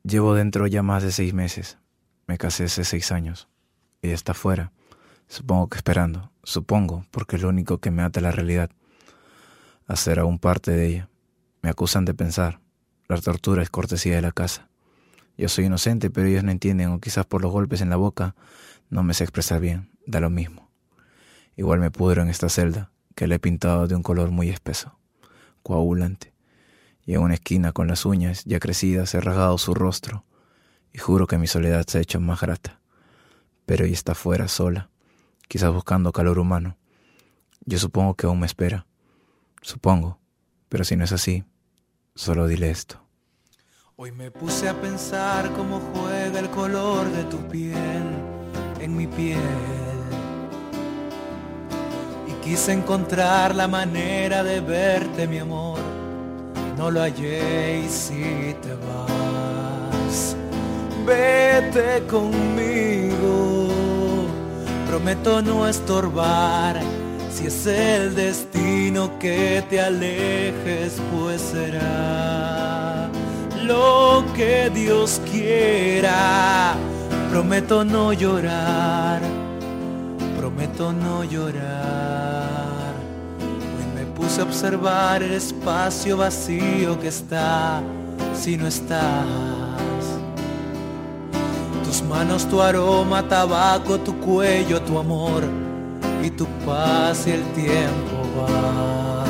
Llevo dentro ya más de 6 meses. Me casé hace 6 años. Ella está fuera. Supongo que esperando. Supongo, porque es lo único que me ata a la realidad. A ser aún parte de ella. Me acusan de pensar. La tortura es cortesía de la casa. Yo soy inocente, pero ellos no entienden, o quizás por los golpes en la boca no me sé expresar bien. Da lo mismo. Igual me pudro en esta celda, que le he pintado de un color muy espeso, coagulante. Y en una esquina con las uñas ya crecidas he rasgado su rostro, y juro que mi soledad se ha hecho más grata. Pero ella está fuera, sola, quizás buscando calor humano. Yo supongo que aún me espera. Supongo, pero si no es así, solo dile esto. Hoy me puse a pensar cómo juega el color de tu piel en mi piel. Y quise encontrar la manera de verte, mi amor. No lo hallé y si te vas, vete conmigo. Prometo no estorbar. Si es el destino que te alejes, pues será lo que Dios quiera. Prometo no llorar, prometo no llorar. Hoy me puse a observar el espacio vacío que está si no estás. Tus manos, tu aroma, tabaco, tu cuello, tu amor y tu paz, y el tiempo va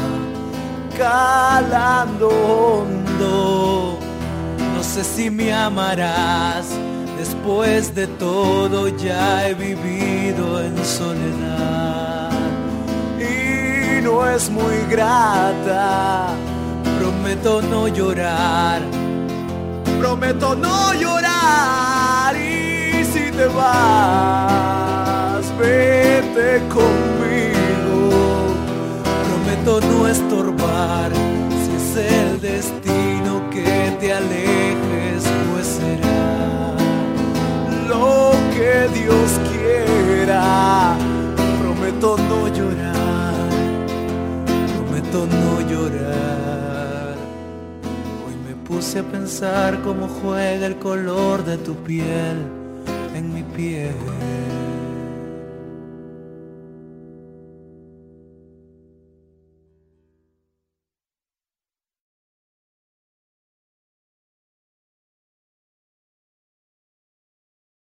calando hondo. No sé si me amarás, después de todo ya he vivido en soledad y no es muy grata. Prometo no llorar, prometo no llorar. Y si te vas, vete conmigo. Prometo no estorbar. Si es el destino que te alejes, pues será lo que Dios quiera. Prometo no llorar, prometo no llorar. Hoy me puse a pensar cómo juega el color de tu piel en mi piel.